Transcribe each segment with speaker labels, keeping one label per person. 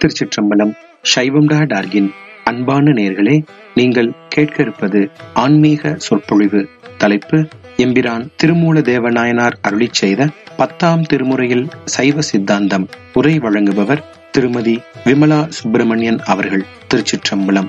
Speaker 1: திருச்சிற்றம்பலம். சைவம்டா டார்கின் அன்பான நேயர்களே, நீங்கள் கேட்க இருப்பது ஆன்மீக சொற்பொழிவு. தலைப்பு எம்பிரான் திருமூல தேவநாயனார் அருளிச் செய்த 10ஆம் திருமுறையில் சைவ சித்தாந்தம். உரை வழங்குபவர் திருமதி விமலா சுப்பிரமணியன் அவர்கள். திருச்சிற்றம்பலம்.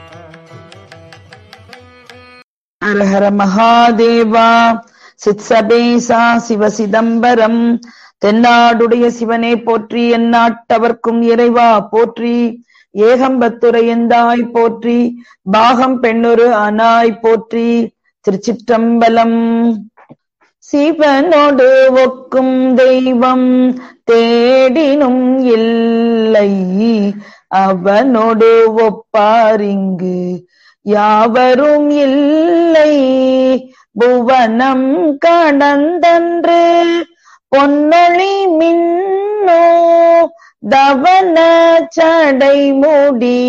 Speaker 2: ஹரஹர மகாதேவா. சித்சபேசா சிவ சிதம்பரம். தென்னாடுடைய சிவனே போற்றி, எந்நாட்டவர்க்கும் இறைவா போற்றி. ஏகம்பத்துரையந்தாய் போற்றி, பாகம் பெண்ணொரு ஆனாய் போற்றி. திருச்சிற்றம்பலம். சிவனோடு ஒக்கும் தெய்வம் தேடினும் இல்லை, அவனோடு ஒப்பாரிங்கு யாவரும் இல்லை. புவனம் கடந்தன்று பொன்னொழி மின்னோ, தவன சடை மூடி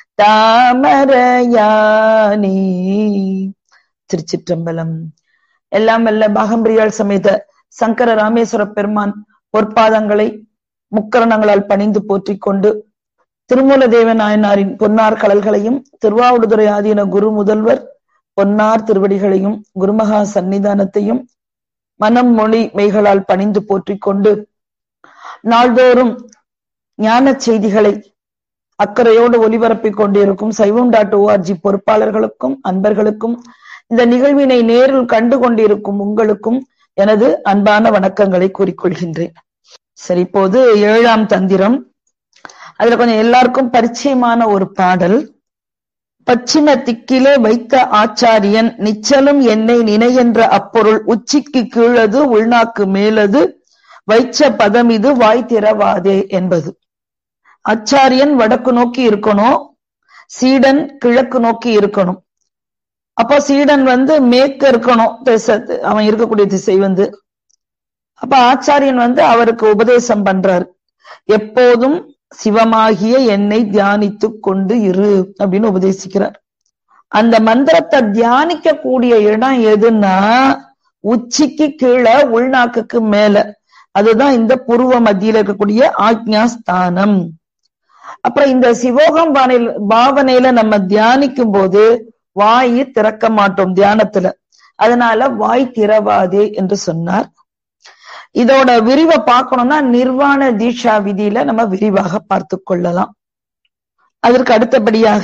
Speaker 2: தாமரையானி. திருச்சிற்றம்பலம். எல்லாம் வல்ல பாகம்பிரியாள் சமேத சங்கர ராமேஸ்வர பெருமான் பொற்பாதங்களை முக்கரணங்களால் பணிந்து போற்றிக் கொண்டு, திருமூல தேவநாயனாரின் பொன்னார் கடல்களையும் திருவாவடுதுறை ஆதீன குரு முதல்வர் பொன்னார் திருவடிகளையும் குருமகா சந்நிதானத்தையும் மனம் மொழி மெய்களால் பணிந்து போற்றிக் கொண்டு, நாள்தோறும் ஞான செய்திகளை அக்கறையோடு ஒலிபரப்பிக் கொண்டிருக்கும் சைவம்.org பொறுப்பாளர்களுக்கும் அன்பர்களுக்கும், இந்த நிகழ்வினை நேரில் கண்டு கொண்டிருக்கும் உங்களுக்கும் எனது அன்பான வணக்கங்களை கூறிக்கொள்கின்றேன். சரி, இப்போது 7ஆம் தந்திரம். அதுல கொஞ்சம் எல்லாருக்கும் பரிச்சயமான ஒரு பாடல். பச்சிம திக்கிலே வைத்த ஆச்சாரியன் நிச்சலும் என்னை நினைகின்ற அப்பொருள் உச்சிக்கு கீழது உள்நாக்கு மேலது வைச்ச பதம் இது வாய் திறவாதே என்பது. ஆச்சாரியன் வடக்கு நோக்கி இருக்கணும், சீடன் கிழக்கு நோக்கி இருக்கணும். அப்போ சீடன் மேற்க இருக்கணும், அவன் இருக்கக்கூடிய திசை அப்ப ஆச்சாரியன் அவருக்கு உபதேசம் பண்றாரு. எப்போதும் சிவமாகிய என்னை தியானித்து கொண்டு இரு அப்படின்னு உபதேசிக்கிறார். அந்த மந்திரத்தை தியானிக்க கூடிய இடம் எதுன்னா உச்சிக்கு கீழே உள்நாக்குக்கு மேல, அதுதான் இந்த புருவ மத்தியில இருக்கக்கூடிய ஆக்ஞா ஸ்தானம். அப்புறம் இந்த சிவோகம் பாவனையில நம்ம தியானிக்கும் போது வாய் திறக்க மாட்டோம் தியானத்துல, அதனால வாய் திறவாதே என்று சொன்னார். இதோட விரிவை பார்க்கணும்னா நிர்வாண தீட்சா விதியில நம்ம விரிவாக பார்த்து கொள்ளலாம். அதற்கு அடுத்தபடியாக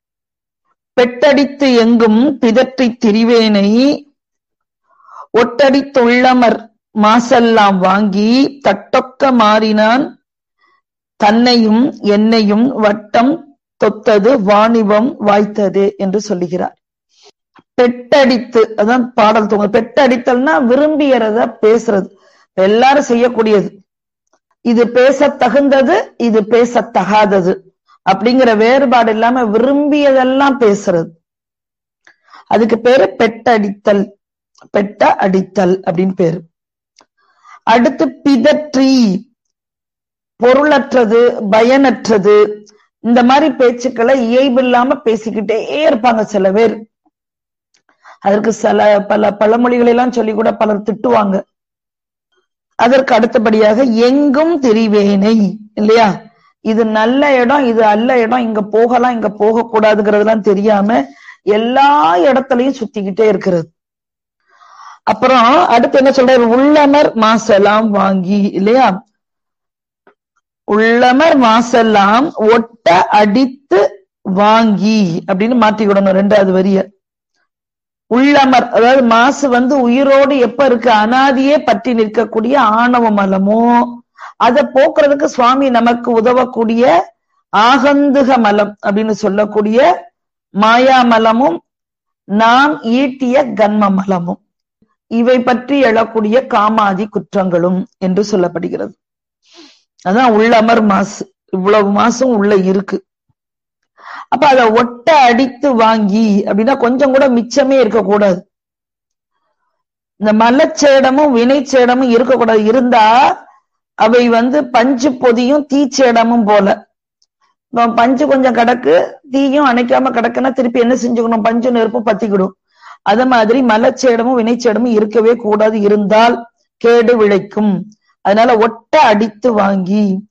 Speaker 2: பெட்டடித்து எங்கும் பிதற்றி திரிவேனை ஒட்டடித்துள்ளமர் மாசெல்லாம் வாங்கி தட்டொக்க மாறினான் தன்னையும் என்னையும் வட்டம் தொத்தது வாணிபம் வாய்த்ததே என்று சொல்லுகிறார். பெட்டடித்து, அதான் பாடல் தூங்க. பெட்டடித்தல்னா விரும்பியறத பேசுறது, எல்லாரும் செய்யக்கூடியது. இது பேச தகுந்தது, இது பேச தகாதது அப்படிங்கிற வேறுபாடு இல்லாம விரும்பியதெல்லாம் பேசுறது, அதுக்கு பேரு பெட்டடித்தல். பெட்ட அடித்தல் அப்படின்னு பேரு. அடுத்து பிதற்றி, பொருளற்றது பயனற்றது இந்த மாதிரி பேச்சுக்களை இயல்பில்லாம பேசிக்கிட்டே இருப்பாங்க சில பேர். அதற்கு பல பழமொழிகளை எல்லாம் சொல்லி கூட பலர் திட்டுவாங்க. அதற்கு அடுத்தபடியாக எங்கும் திரிவேனை, இல்லையா? இது நல்ல இடம், இது அல்ல இடம், இங்க போகலாம் இங்க போக கூடாதுங்கிறதுலாம் தெரியாம எல்லா இடத்துலயும் சுத்திக்கிட்டே இருக்கிறது. அப்புறம் அடுத்து என்ன சொல்றாரு? உள்ளமர் மாசெல்லாம் வாங்கி, இல்லையா? உள்ளமர் மாசெல்லாம் ஒட்ட அடித்து வாங்கி அப்படின்னு மாற்றிக்கிடணும் 2வது வரிய. உள்ளமர், அதாவது மாசு உயிரோடு எப்ப இருக்கு, அனாதியே பற்றி நிற்கக்கூடிய ஆணவ மலமோ அதை போக்குறதுக்கு சுவாமி நமக்கு உதவக்கூடிய ஆகந்துக மலம் அப்படின்னு சொல்லக்கூடிய மாயா மலமும் நாம் ஈட்டிய கன்ம மலமும், இவை பற்றி எழக்கூடிய காமாதி குற்றங்களும் என்று சொல்லப்படுகிறது. அதான் உள்ளமர் மாசு. இவ்வளவு மாசும் உள்ள இருக்கு. அப்ப அதை ஒட்ட அடித்து வாங்கி அப்படின்னா கொஞ்சம் கூட மிச்சமே இருக்கக்கூடாது. இந்த மலச்சேடமும் வினைச்சேடமும் இருக்கக்கூடாது. இருந்தா அவை பஞ்சு பொதியும் தீச்சேடமும் போல. பஞ்சு கொஞ்சம் கிடக்கு, தீயும் அணைக்காம கிடக்குன்னா திருப்பி என்ன செஞ்சுக்கணும்? பஞ்சு நெருப்பு பத்திக்கிடும். அது மாதிரி மலச்சேடமும் வினைச்சேடமும் இருக்கவே கூடாது, இருந்தால் கேடு விளைக்கும். அதனால ஒட்ட அடித்து வாங்கி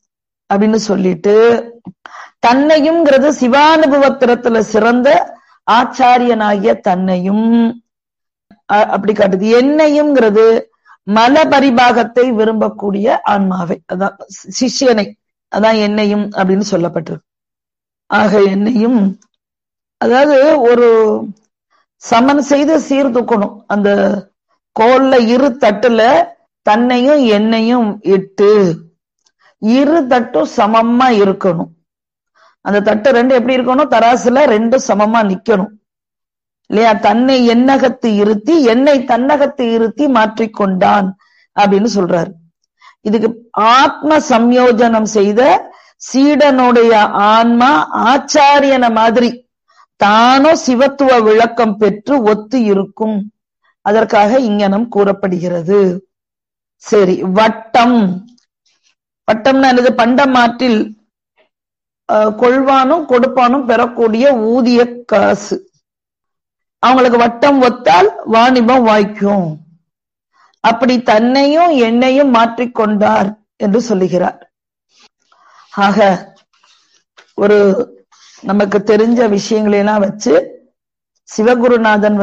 Speaker 2: அப்படின்னு சொல்லிட்டு தன்னையும்ங்கிறது சிவானுபவத்திரத்துல சிறந்த ஆச்சாரியனாகிய தன்னையும் அப்படி காட்டுது. என்னையும்ங்கிறது மல பரிபாகத்தை விரும்பக்கூடிய ஆன்மாவை, அதான் சிஷ்யனை, அதான் என்னையும் அப்படின்னு சொல்லப்பட்டிருக்கு. ஆக என்னையும் அதாவது ஒரு சமன் செய்து சீர்தூக்கணும். அந்த கோல்ல இரு தட்டுல தன்னையும் என்னையும் இட்டு இரு தட்டும் சமமா இருக்கணும். அந்த தட்டு ரெண்டு எப்படி இருக்கணும்? தராசுல ரெண்டும் சமமா நிக்கணும் இல்லையா? தன்னை எண்ணகத்து இருத்தி என்னை தன்னகத்து இருத்தி மாற்றிக்கொண்டான் அப்படின்னு சொல்றாரு. இதுக்கு ஆத்ம சம்யோஜனம் செய்த சீடனுடைய ஆன்மா ஆச்சாரியன மாதிரி தானோ சிவத்துவ விளக்கம் பெற்று ஒத்து இருக்கும். அதற்காக இங்கனம் கூறப்படுகிறது. சரி, வட்டம். வட்டம்னா என்னது? பண்டமாற்றில் கொள்வானும் கொடுப்பானும் பெறக்கூடிய ஊதிய காசு. அவங்களுக்கு வட்டம் ஒத்தால் வாணிபம் வாய்க்கும். அப்படி தன்னையும் என்னையும் மாற்றிக்கொண்டார் என்று சொல்லுகிறார். ஆக ஒரு நமக்கு தெரிஞ்ச விஷயங்களெல்லாம் வச்சு சிவகுருநாதன்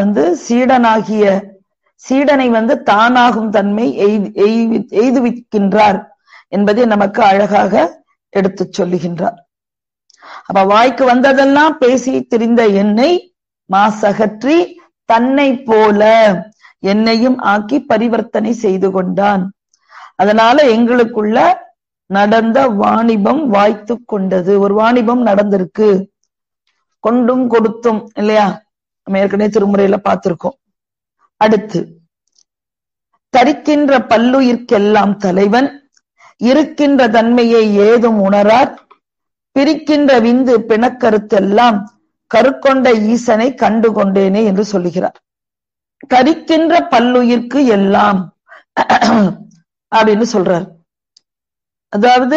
Speaker 2: சீடனை தானாகும் தன்மை எய்துவிக்கின்றார் என்பதை நமக்கு அழகாக எடுத்து சொல்லுகின்றார். அப்ப வாய்க்கு வந்ததெல்லாம் பேசி திரிந்த என்னை மாசகற்றி தன்னை போல என்னையும் ஆக்கி பரிவர்த்தனை செய்து கொண்டான். அதனால எங்களுக்குள்ள நடந்த வாணிபம் வாய்த்து கொண்டது. ஒரு வாணிபம் நடந்திருக்கு, கொண்டும் கொடுத்தும் இல்லையா? நம்ம ஏற்கனவே திருமுறையில பார்த்திருக்கோம். அடுத்து, தரிக்கின்ற பல்லுயிர்க்கெல்லாம் தலைவன் இருக்கின்ற தன்மையை ஏதும் உணரார் பிரிக்கின்ற விந்து பிணக்கருத்தெல்லாம் கருக்கொண்ட ஈசனை கண்டு கொண்டேனே என்று சொல்லுகிறார். தரிக்கின்ற பல்லுயிர்க்கு எல்லாம் அப்படின்னு சொல்றார். அதாவது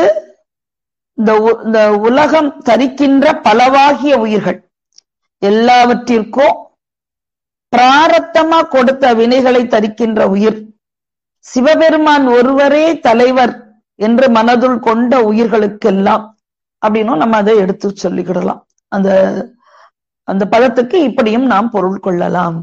Speaker 2: இந்த உலகம் தரிக்கின்ற பலவாகிய உயிர்கள் எல்லாவற்றிற்கும் பிராரத்தமா கொடுத்த வினைகளை தரிக்கின்ற உயிர் சிவபெருமான் ஒருவரே தலைவர் என்று மனதுள் கொண்ட உயிர்களுக்கெல்லாம் அப்படின்னும் நம்ம அதை எடுத்து சொல்லிக்கிடலாம். அந்த பதத்துக்கு இப்படியும் நாம் பொருள் கொள்ளலாம்.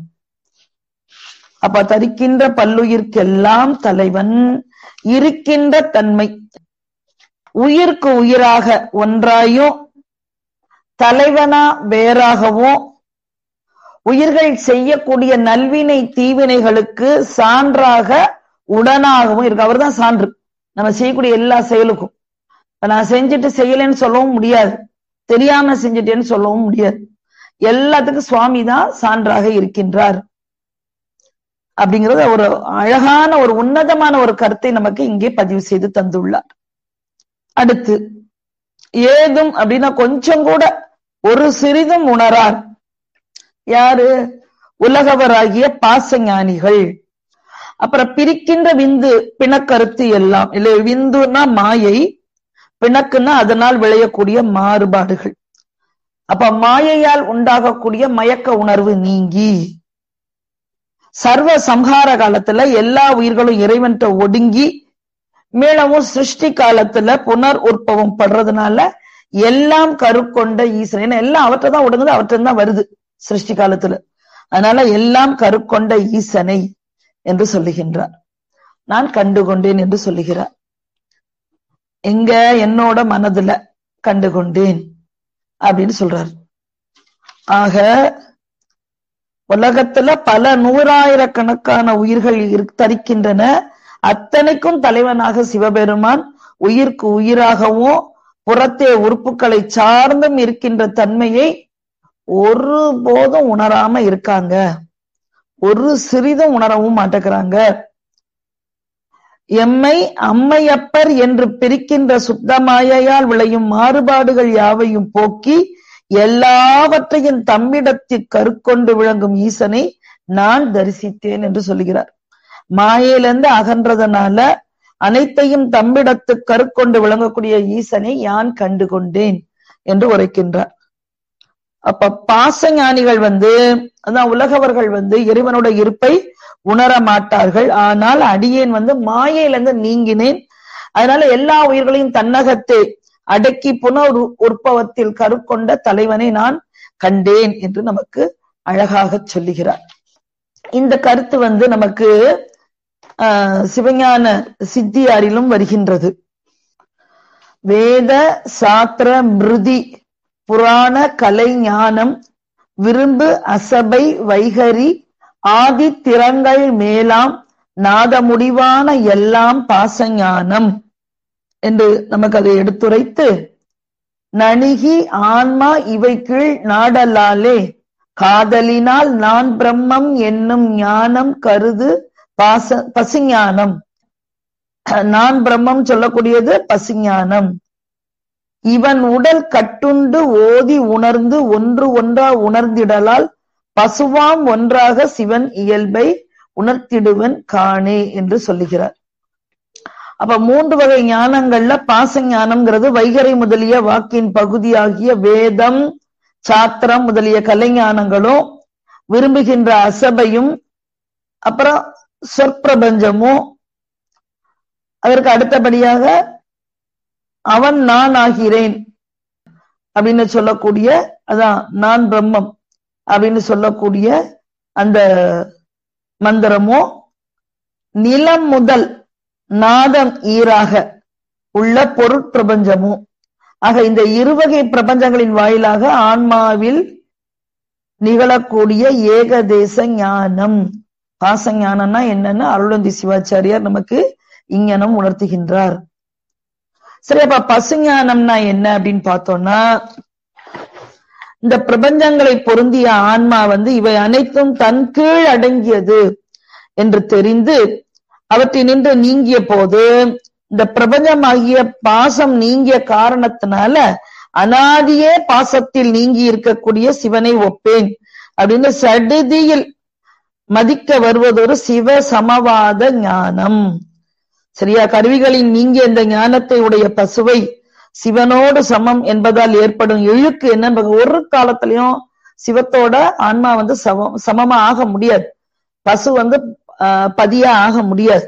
Speaker 2: அப்ப தரிக்கின்ற பல்லுயிர்க்கெல்லாம் தலைவன் இருக்கின்ற தன்மை, உயிர்க்கு உயிராக ஒன்றாயும் தலைவனா வேறாகவும் உயிர்கள் செய்யக்கூடிய நல்வினை தீவினைகளுக்கு சான்றாக உடனாகவும் இருக்கு. அவர் தான் சான்று நம்ம செய்யக்கூடிய எல்லா செயலுக்கும். இப்ப நான் செஞ்சுட்டு செய்யலன்னு சொல்லவும் முடியாது, தெரியாம செஞ்சுட்டேன்னு சொல்லவும் முடியாது. எல்லாத்துக்கும் சுவாமி தான் சான்றாக இருக்கின்றார் அப்படிங்கிறது ஒரு அழகான ஒரு உன்னதமான ஒரு கருத்தை நமக்கு இங்கே பதிவு செய்து தந்துள்ளார். அடுத்து, ஏதும் அப்படின்னா கொஞ்சம் கூட ஒரு சிறிதும் உணரார். யாரு? உலகவராகிய பாசஞானிகள். அப்புறம் பிரிக்கின்ற விந்து பிணக்கருத்து எல்லாம் இல்லை. விந்துன்னா மாயை, பிணக்குன்னா அதனால் விளையக்கூடிய மாறுபாடுகள். அப்ப மாயையால் உண்டாகக்கூடிய மயக்க உணர்வு நீங்கி சர்வ சம்ஹார காலத்துல எல்லா உயிர்களும் இறைவன்ட்ட ஒடுங்கி மீளவும் சிருஷ்டி காலத்துல புனர் உற்பவம் படுறதுனால எல்லாம் கருக்கொண்ட ஈசன். ஏன்னா எல்லாம் அவற்றைதான் ஒடுங்குது, அவற்றைதான் வருது சிருஷ்டி காலத்துல. அதனால எல்லாம் கருக்கொண்ட ஈசனை என்று சொல்லுகின்றார். நான் கண்டுகொண்டேன் என்று சொல்லுகிறார். எங்க? என்னோட மனதுல கண்டுகொண்டேன் அப்படின்னு சொல்றார். ஆக உலகத்துல பல நூறாயிரக்கணக்கான உயிர்கள் தரிக்கின்றன. அத்தனைக்கும் தலைவனாக சிவபெருமான் உயிர்க்கு உயிராகவும் புறத்தே உறுப்புகளை சார்ந்தும் இருக்கின்ற தன்மையை ஒருபோதும் உணராம இருக்காங்க. ஒரு சிறிதும் உணரவும் மாட்டேங்கிறாங்க. எம்மை அம்மையப்பர் என்று பிரிக்கின்ற சுத்தமாயையால் விளையும் மாறுபாடுகள் யாவையும் போக்கி எல்லாவற்றையும் தம்மிடத்தில் கருக்கொண்டு விளங்கும் ஈசனை நான் தரிசித்தேன் என்று சொல்லுகிறார். மாயையிலிருந்து அகன்றதனால அனைத்தையும் தம்மிடத்து கருக்கொண்டு விளங்கக்கூடிய ஈசனை யான் கண்டு கொண்டேன் என்று உரைக்கின்றார். அப்ப பாசஞானிகள் அதான் உலகவர்கள் இறைவனோட இருப்பை உணர மாட்டார்கள். ஆனால் அடியேன் மாயையிலிருந்து நீங்கினேன், அதனால எல்லா உயிர்களையும் தன்னகத்தே அடக்கி புனர் உற்பவத்தில் கருக்கொண்ட தலைவனை நான் கண்டேன் என்று நமக்கு அழகாக சொல்லுகிறார். இந்த கருத்து நமக்கு சிவஞான சித்தியாரிலும் வருகின்றது. வேத சாத்திர மிருதி புராண கலை ஞானம் விரும்பு அசபை வைகரி ஆதி திறங்கள் மேலாம் நாத முடிவான எல்லாம் பாசஞானம் என்று நமக்கு அதை எடுத்துரைத்து, நணிகி ஆன்மா இவை கீழ் நாடலாலே காதலினால் நான் பிரம்மம் என்னும் ஞானம் கருது பசுஞானம். நான் பிரம்மம் சொல்லக்கூடியது பசுஞானம். இவன் உடல் கட்டுண்டு ஓதி உணர்ந்து ஒன்று ஒன்றா உணர்ந்திடலால் பசுவாம் ஒன்றாக சிவன் இயல்பை உணர்த்திடுவன் காணே என்று சொல்லுகிறார். அப்ப 3 வகை ஞானங்கள்ல பாச ஞானம்ங்கிறது வைகரை முதலிய வாக்கின் பகுதியாகிய வேதம் சாத்திரம் முதலிய கலைஞானங்களும் விரும்புகின்ற அசபையும் அப்புறம் சொற்பிரபஞ்சமும் அதற்கு அடுத்தபடியாக அவன் நான் ஆகிறேன் அப்படின்னு சொல்லக்கூடிய அதான் நான் பிரம்மம் அப்படின்னு சொல்லக்கூடிய அந்த மந்திரமோ நிலம் முதல் நாதம் ஈராக உள்ள பொருட்பிரபஞ்சமும் ஆக இந்த இருவகை பிரபஞ்சங்களின் வாயிலாக ஆன்மாவில் நிகழக்கூடிய ஏகதேச ஞானம் பாச ஞானம்னா என்னன்னு அருளந்தி சிவாச்சாரியார் நமக்கு இங்ஙனம் உணர்த்துகின்றார். சரி, அப்ப பசுஞானம்னா என்ன அப்படின்னு பார்த்தோம்னா, இந்த பிரபஞ்சங்களை பொருந்திய ஆன்மா இவை அனைத்தும் தன் கீழ் அடங்கியது என்று தெரிந்து அவற்றினின்று நீங்கிய போது இந்த பிரபஞ்சமாகிய பாசம் நீங்கிய காரணத்தினால அனாதியே பாசத்தில் நீங்கி இருக்கக்கூடிய சிவனை ஒப்பேன் அப்படின்னு சடுதியில் மதிக்க வருவதொரு சிவ சமவாத ஞானம். சரியா? கருவிகளின் நீங்கிய இந்த ஞானத்தை உடைய பசுவை சிவனோடு சமம் என்பதால் ஏற்படும் இழுக்கு என்ன, ஒரு காலத்திலையும் சிவத்தோட ஆன்மா சமமா ஆக முடியாது. பசு பதியா ஆக முடியாது.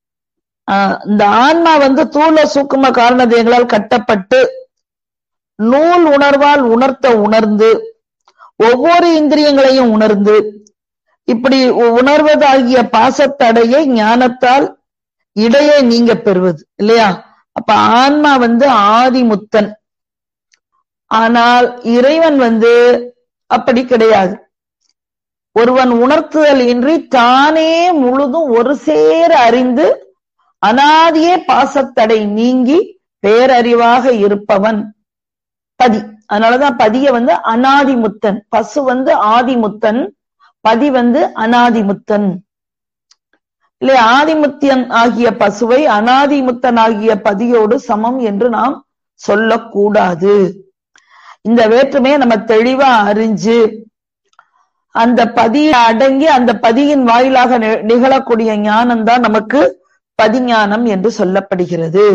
Speaker 2: இந்த ஆன்மா தூள சூக்கும காரணதயங்களால் கட்டப்பட்டு நூல் உணர்வால் உணர்ந்து ஒவ்வொரு இந்திரியங்களையும் உணர்ந்து இப்படி உணர்வதாகிய பாசத்தடையை ஞானத்தால் இடையே நீங்க பெறுவது இல்லையா? அப்ப ஆன்மா ஆதிமுத்தன். ஆனால் இறைவன் அப்படி கிடையாது. ஒருவன் உணர்த்துதல் இன்றி தானே முழுதும் ஒரு சேர அறிந்து அனாதியே பாசத்தடை நீங்கி பேரறிவாக இருப்பவன் பதி. அதனாலதான் பதிய அனாதிமுத்தன். பசு ஆதிமுத்தன், பதி அனாதிமுத்தன் இல்லையா? ஆதிமுத்தியன் ஆகிய பசுவை அனாதிமுத்தன் ஆகிய பதியோடு சமம் என்று நாம் சொல்லக்கூடாது. இந்த வேற்றுமையை நம்ம தெளிவா அறிஞ்சு அந்த பதியை அடங்கி அந்த பதியின் வாயிலாக நிகழக்கூடிய ஞானம் தான் நமக்கு பதிஞானம் என்று சொல்லப்படுகிறது.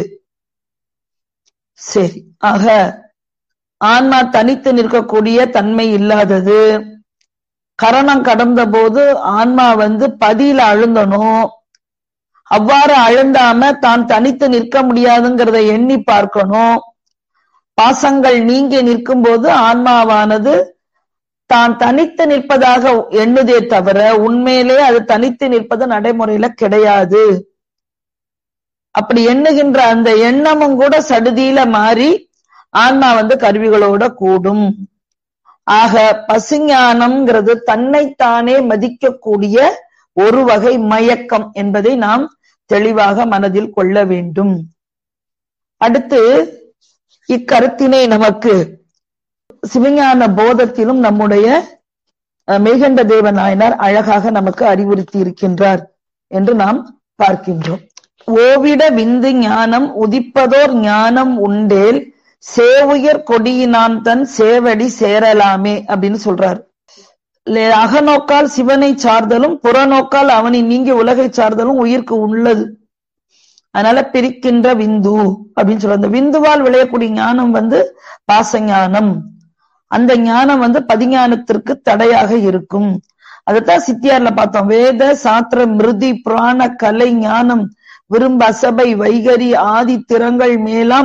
Speaker 2: சரி, ஆக ஆன்மா தனித்து நிற்கக்கூடிய தன்மை இல்லாதது. கரணம் கடந்த போது ஆன்மா பதியில அழுந்தணும். அவ்வாறு அழுந்தாம தான் தனித்து நிற்க முடியாதுங்கிறத எண்ணி பார்க்கணும். பாசங்கள் நீங்கி நிற்கும் போது ஆன்மாவானது தான் தனித்து நிற்பதாக எண்ணுதே தவிர உண்மையிலே அது தனித்து நிற்பது நடைமுறையில கிடையாது. அப்படி எண்ணுகின்ற அந்த எண்ணமும் கூட சடுதியில மாறி ஆன்மா கருவிகளோட கூடும். ஆக பசுஞானம்ங்கிறது தன்னைத்தானே மதிக்கக்கூடிய ஒரு வகை மயக்கம் என்பதை நாம் தெளிவாக மனதில் கொள்ள வேண்டும். அடுத்து இக்கருத்தினை நமக்கு சிவஞான போதத்திலும் நம்முடைய மெய்கண்ட தேவ நாயனார் அழகாக நமக்கு அறிவுறுத்தி இருக்கின்றார் என்று நாம் பார்க்கின்றோம். ஓவிட விந்து ஞானம் உதிப்பதோர் ஞானம் உண்டேல் சேவுயர் கொடியினான் தன் சேவடி சேரலாமே அப்படின்னு சொல்றார். அகநோக்கால் சிவனை சார்தலும் புறநோக்கால் அவனை நீங்கி உலகை சார்தலும் உயிர்க்கு உள்ளது. அதனால பிரிக்கின்ற விந்து அப்படின்னு சொல்ற. அந்த விந்துவால் விளையக்கூடிய ஞானம் பாசஞானம். அந்த ஞானம் பதிஞானத்திற்கு தடையாக இருக்கும். அதைத்தான் சித்தியார்ல பார்த்தோம். வேத சாத்திர மிருதி புராண கலை ஞானம் விரும்ப அசபை வைகரி ஆதி திறங்கள் மேலாம்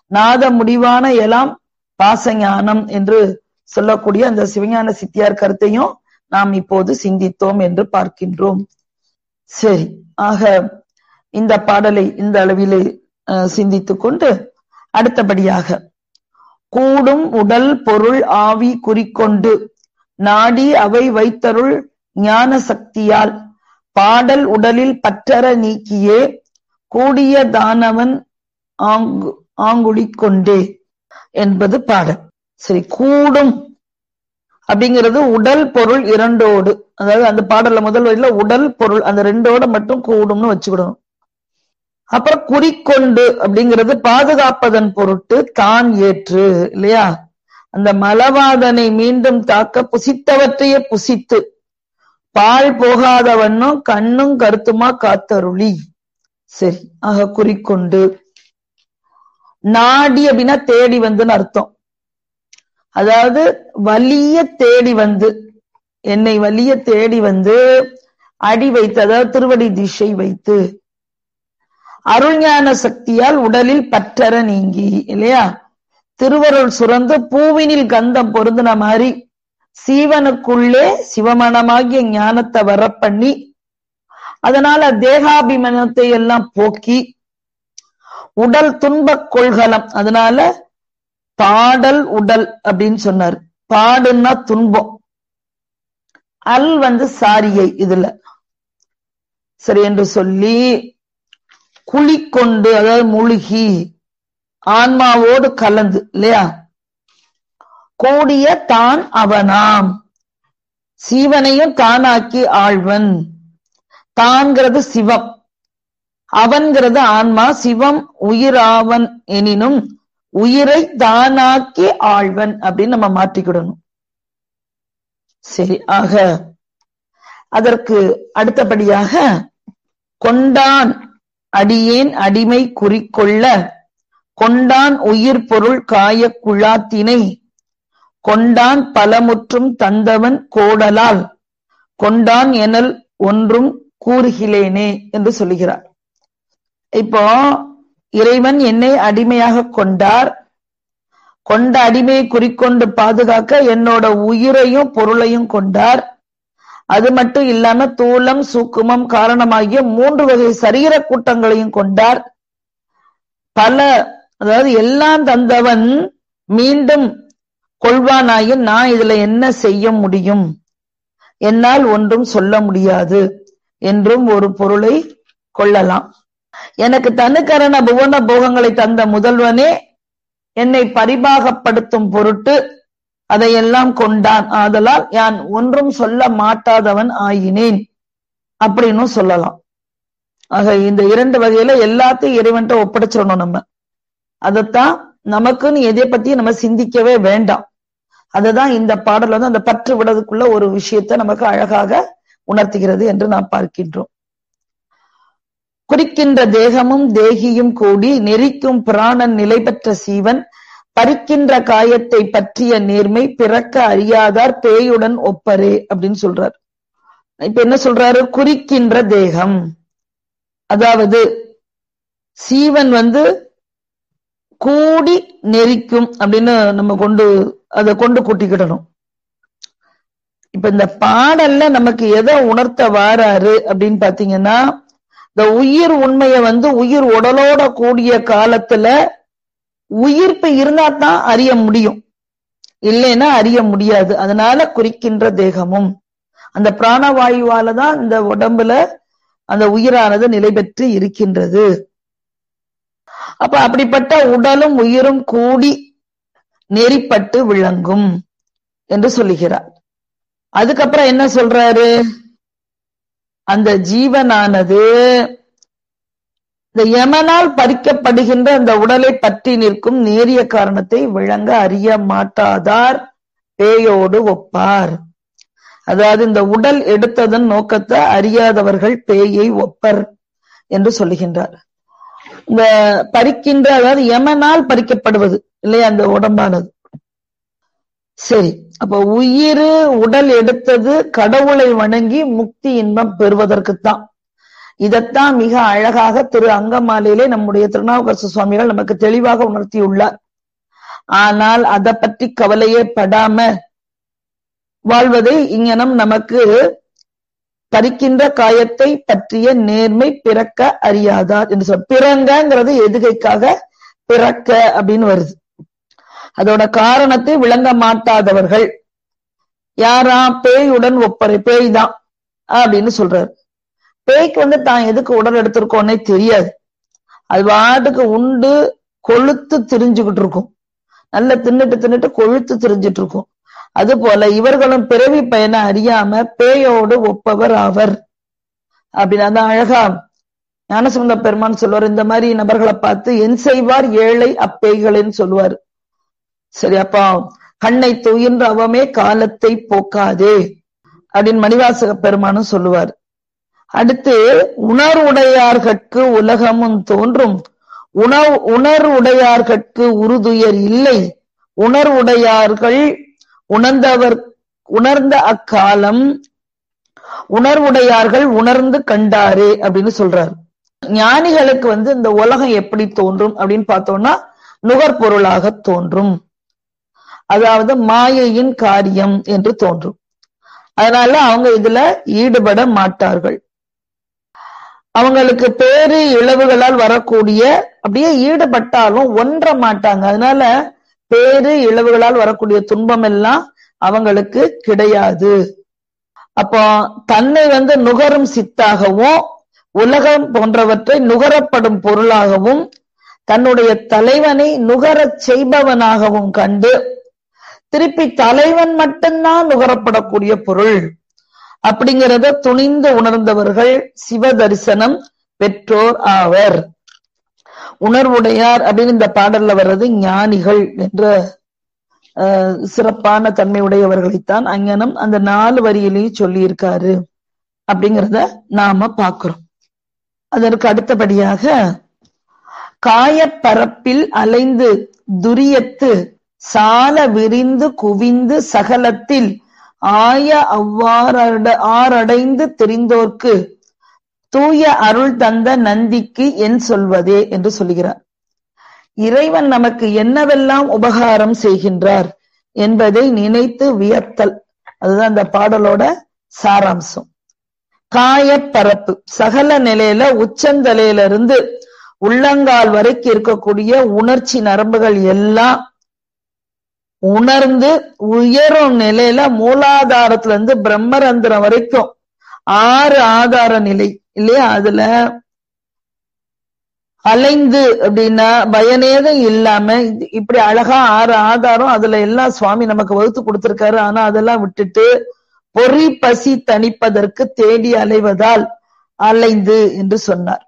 Speaker 2: நாத முடிவான எல்லாம் பாசஞானம் என்று சொல்லக்கூடிய அந்த சிவஞான சித்தியார் கருத்தையும் நாம் இப்போது சிந்தித்தோம் என்று பார்க்கின்றோம். சரி, ஆக இந்த பாடலை இந்த அளவிலே சிந்தித்துக் கொண்டு அடுத்தபடியாக கூடும் உடல் பொருள் ஆவி குறிக்கொண்டு நாடி அவை வைத்தருள் ஞான சக்தியால் பாடல் உடலில் பற்றற நீக்கியே கூடிய தானவன் ஆங்குடிக்கொண்டே என்பது பாடல். சரி, கூடும் அப்படிங்கிறது உடல் பொருள் இரண்டோடு, அதாவது அந்த பாடல்ல முதல் வரியில உடல் பொருள் அந்த ரெண்டோட மட்டும் கூடும்னு வச்சுக்கிடணும். அப்புறம் குறிக்கொண்டு அப்படிங்கிறது பாதுகாப்பதன் பொருட்டு தான் ஏற்று இல்லையா, அந்த மலவாதனை மீண்டும் தாக்க புசித்தவற்றையே புசித்து பால் போகாதவண்ணும் கண்ணும் கருத்துமா காத்தருளி. சரி, ஆக குறிக்கொண்டு. நாடி அப்படின்னா தேடி வந்துன்னு அர்த்தம். அதாவது வலிய தேடி வந்து, என்னை வலிய தேடி வந்து அடி வைத்து, அதாவது திருவடி திசை வைத்து அருள்ஞான சக்தியால் உடலில் பற்றற நீங்கி இல்லையா, திருவருள் சுரந்து பூவினில் கந்தம் பொருந்தின மாதிரி சீவனுக்குள்ளே சிவமனமாகிய ஞானத்தை வர பண்ணி அதனால தேகாபிமானத்தை எல்லாம் போக்கி உடல் துன்பக் கொள்கலம், அதனால பாடல் உடல் அப்படின்னு சொன்னார். பாடுன்னா துன்பம், அல் சாரியை இதுல சரி என்று சொல்லி குளிக்கொண்டு, அதாவது முழுகி ஆன்மாவோடு கலந்து இல்லையா, கூடிய தான் அவனாம் சீவனையும் தானாக்கி ஆழ்வன். தான்கிறது சிவம், அவன்கிறது ஆன்மா, சிவம் உயிராவன் எனினும் உயிரை தானாக்கி ஆழ்வன் அப்படின்னு நம்ம மாற்றிக்கிடணும். சரி, ஆக அதற்கு அடுத்தபடியாக கொண்டான் அடியேன் அடிமை குறிக்கொள்ள கொண்டான் உயிர் பொருள் காய குழாத்தினை கொண்டான் பலமுற்றும் தந்தவன் கோடலால் கொண்டான் எனல் ஒன்றும் கூறுகிலேனே என்று சொல்லுகிறார். இப்போ இறைவன் என்னை அடிமையாக கொண்டார், கொண்ட அடிமையை குறிக்கொண்டு பாதுகாக்க என்னோட உயிரையும் பொருளையும் கொண்டார். அது மட்டும் இல்லாம தூலம் சூக்குமம் காரணமாகிய 3 வகை சரீர கூட்டங்களையும் கொண்டார். பல, அதாவது எல்லாம் தந்தவன் மீண்டும் கொள்வானாயின் நான் இதுல என்ன செய்ய முடியும், என்னால் ஒன்றும் சொல்ல முடியாது என்றும் ஒரு பொருளை கொள்ளலாம். எனக்கு தனுக்கரண புவன போகங்களை தந்த முதல்வனே என்னை பரிபாகப்படுத்தும் பொருட்டு அதையெல்லாம் கொண்டான், ஆதலால் யான் ஒன்றும் சொல்ல மாட்டாதவன் ஆயினேன் அப்படின்னு சொல்லலாம். ஆக இந்த 2 வகையில எல்லாத்தையும் இறைவன்ட்ட ஒப்படைச்சிடணும். நம்ம அதத்தான் நமக்குன்னு எதை பத்தியும் நம்ம சிந்திக்கவே வேண்டாம். அதுதான் இந்த பாடல் அந்த பற்று விடுறதுக்குள்ள ஒரு விஷயத்தை நமக்கு அழகாக உணர்த்துகிறது என்று நாம் பார்க்கின்றோம். குறிக்கின்ற தேகமும் தேகியும் கூடி நெறிக்கும் பிராணன் நிலை பெற்ற சீவன் பறிக்கின்ற காயத்தை பற்றிய நேர்மை பிறக்க அறியாதார் பேயுடன் ஒப்பரே அப்படின்னு சொல்றார். இப்ப என்ன சொல்றாரு, குறிக்கின்ற தேகம், அதாவது சீவன் கூடி நெறிக்கும் அப்படின்னு நம்ம அதை கொண்டு கூட்டிக்கிடணும். இப்ப இந்த பாடல்ல நமக்கு எதை உணர்த்த வாராரு அப்படின்னு பாத்தீங்கன்னா, இந்த உயிர் உண்மைய உயிர் உடலோட கூடிய காலத்துல உயிர்ப்பு இருந்தா தான் அறிய முடியும், இல்லைன்னா அறிய முடியாது. அதனால குறிக்கின்ற தேகமும் அந்த பிராணவாயுவால தான் இந்த உடம்புல அந்த உயிரானது நிலை பெற்று இருக்கின்றது. அப்ப அப்படிப்பட்ட உடலும் உயிரும் கூடி நெறிப்பட்டு விளங்கும் என்று சொல்லுகிறார். அதுக்கப்புறம் என்ன சொல்றாரு, அந்த ஜீவனானது இந்த யமனால் பறிக்கப்படுகின்ற அந்த உடலை பற்றி நிற்கும் நேரிய காரணத்தை விளங்க அறிய மாட்டாதார் பேயோடு ஒப்பார். அதாவது இந்த உடல் எடுத்ததன் நோக்கத்தை அறியாதவர்கள் பேயை ஒப்பர் என்று சொல்லுகின்றார். இந்த பறிக்கின்ற, அதாவது யமனால் பறிக்கப்படுவது இல்லையா அந்த உடம்பானது. சரி, அப்ப உயிர் உடல் எடுத்தது கடவுளை வணங்கி முக்தி இன்பம் பெறுவதற்குத்தான். இதத்தான் மிக அழகாக திரு அங்கமாலையிலே நம்முடைய திருநாவுக்கரசு சுவாமிகள் நமக்கு தெளிவாக உணர்த்தியுள்ளார். ஆனால் அதை பற்றி கவலையே படாம வாழ்வதை இங்ஙனம் நமக்கு பறிக்கின்ற காயத்தை பற்றிய நேர்மை பிறக்க அறியாதார் என்று சொல்ல. பிறங்கிறது எதுகைக்காக பிறக்க அப்படின்னு வருது. அதோட காரணத்தை விளங்க மாட்டாதவர்கள் யாரா? பேயுடன் ஒப்பறை, பேய் தான் அப்படின்னு சொல்றாரு. பேய்க்கு தான் எதுக்கு உடல் எடுத்திருக்கோன்னே தெரியாது. அது வாட்டுக்கு உண்டு கொழுத்து திரிஞ்சுக்கிட்டு இருக்கும். நல்லா தின்னுட்டு கொழுத்து திரிஞ்சிட்டு இருக்கும். அது போல இவர்களும் பிறவி பயனை அறியாம பேயோடு ஒப்பவர் ஆவர் அப்படின்னு அந்த அழகா ஞானசம்பந்த பெருமான் சொல்லுவார். இந்த மாதிரி நபர்களை பார்த்து என் செய்வார் ஏழை அப்பேய்களேன்னு சொல்லுவாரு. சரி, அப்ப கண்ணை துயின்ற அவமே காலத்தை போக்காதே அப்படின்னு மணிவாசக பெருமானும் சொல்லுவார். அடுத்து உணர்வுடையார்கட்கு உலகமும் தோன்றும், உணர்வுடையார்கட்கு உறுதுயர் இல்லை, உணர்வுடையார்கள் உணர்ந்த அக்காலம் உணர்வுடையார்கள் உணர்ந்து கண்டாரே அப்படின்னு சொல்றாரு. ஞானிகளுக்கு இந்த உலகம் எப்படி தோன்றும் அப்படின்னு பார்த்தோம்னா நுகர்பொருளாக தோன்றும். அதாவது மாயையின் காரியம் என்று தோன்றும். அதனால அவங்க இதுல ஈடுபட மாட்டார்கள். அவங்களுக்கு பேரு இழவுகளால் வரக்கூடிய, அப்படியே ஈடுபட்டாலும் ஒன்ற மாட்டாங்க. அதனால பேரு இழவுகளால் வரக்கூடிய துன்பம் எல்லாம் அவங்களுக்கு கிடையாது. அப்போ தன்னை நுகரும் சித்தாகவும் உலகம் போன்றவற்றை நுகரப்படும் பொருளாகவும் தன்னுடைய தலைவனை நுகரச் செய்பவனாகவும் கண்டு திருப்பி தலைவன் மட்டும்தான் நுகரப்படக்கூடிய பொருள் அப்படிங்கிறத துணிந்து உணர்ந்தவர்கள் சிவ தரிசனம் பெற்றோர் ஆவர். உணர்வுடையார் அப்படின்னு இந்த பாடல்ல வர்றது ஞானிகள் என்ற சிறப்பான தன்மை உடையவர்களைத்தான் அங்ஙனம் அந்த 4 வரியிலையும் சொல்லி இருக்காரு அப்படிங்கிறத நாம பாக்குறோம். அதற்கு அடுத்தபடியாக காயப்பரப்பில் அலைந்து துரியத்து சால விரிந்து குவிந்து சகலத்தில் ஆய ஆறடைந்து தெரிந்தோர்க்கு தூய அருள் தந்த நந்திக்கு என் சொல்வதே என்று சொல்லுகிறார். இறைவன் நமக்கு என்னவெல்லாம் உபகாரம் செய்கின்றார் என்பதை நினைத்து வியத்தல், அதுதான் இந்த பாடலோட சாராம்சம். காயப்பரப்பு சகல நிலையில உச்சந்தலையில இருந்து உள்ளங்கால் வரைக்கும் இருக்கக்கூடிய உணர்ச்சி நரம்புகள் எல்லாம் உணர்ந்து உயரும் நிலையில மூலாதாரத்துல இருந்து பிரம்மரந்திரம் வரைக்கும் 6 ஆதார நிலை இல்லையா, அதுல அலைந்து அப்படின்னா பயனேதும் இல்லாம இப்படி அழகா 6 ஆதாரம் அதுல எல்லாம் சுவாமி நமக்கு வகுத்து கொடுத்திருக்காரு. ஆனா அதெல்லாம் விட்டுட்டு பொறி பசி தணிப்பதற்கு தேடி அலைவதால் அலைந்து என்று சொன்னார்.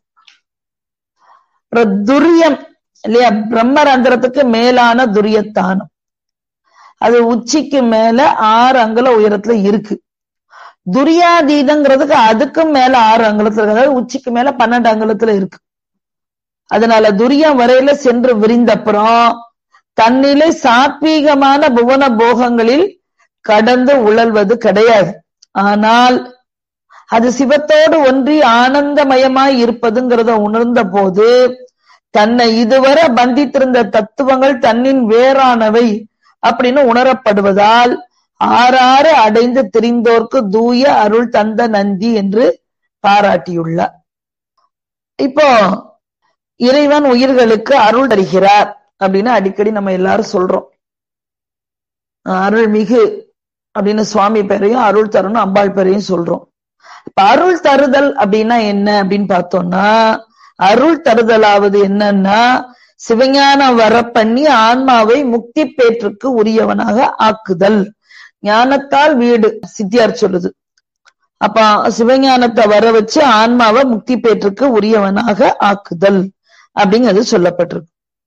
Speaker 2: துரியம் இல்லையா, பிரம்மரந்திரத்துக்கு மேலான துரியத்தானம், அது உச்சிக்கு மேல 6 அங்குல உயரத்துல இருக்கு. துரியாதீதங்கிறதுக்கு அதுக்கும் மேல 6 அங்குலத்துல இருக்கு, அதாவது உச்சிக்கு மேல 12 அங்குலத்துல இருக்கு. அதனால துரியம் வரையில சென்று விரிந்தப்புறம் தன்னிலை சாத்வீகமான புவன போகங்களில் கடந்து உழல்வது கிடையாது. ஆனால் அது சிவத்தோடு ஒன்றி ஆனந்தமயமாய் இருப்பதுங்கிறத உணர்ந்த போது தன்னை இதுவரை பந்தித்திருந்த தத்துவங்கள் தன்னின் வேறானவை அப்படின்னு உணரப்படுவதால் 6 அடைந்து திரிந்தோர்க்கு தூய அருள் தந்த நந்தி என்று பாராட்டியுள்ளார். இப்போ இறைவன் உயிர்களுக்கு அருள் தருகிறார் அப்படின்னு அடிக்கடி நம்ம எல்லாரும் சொல்றோம். அருள்மிகு அப்படின்னு சுவாமி பேரையும் அருள் தரணும் அம்பாள் பேரையும் சொல்றோம். இப்ப அருள் தருதல் அப்படின்னா என்ன அப்படின்னு பார்த்தோம்னா, அருள் தருதலாவது என்னன்னா சிவஞானம் வர பண்ணி ஆன்மாவை முக்தி பேற்றுக்கு உரியவனாக ஆக்குதல். ஞானத்தால் வீடு சித்தியார் சொல்லுது. அப்ப சிவஞானத்தை வர வச்சு ஆன்மாவை முக்தி பேற்றுக்கு உரியவனாக ஆக்குதல் அப்படிங்கிறது சொல்லப்பட்டிருக்கு.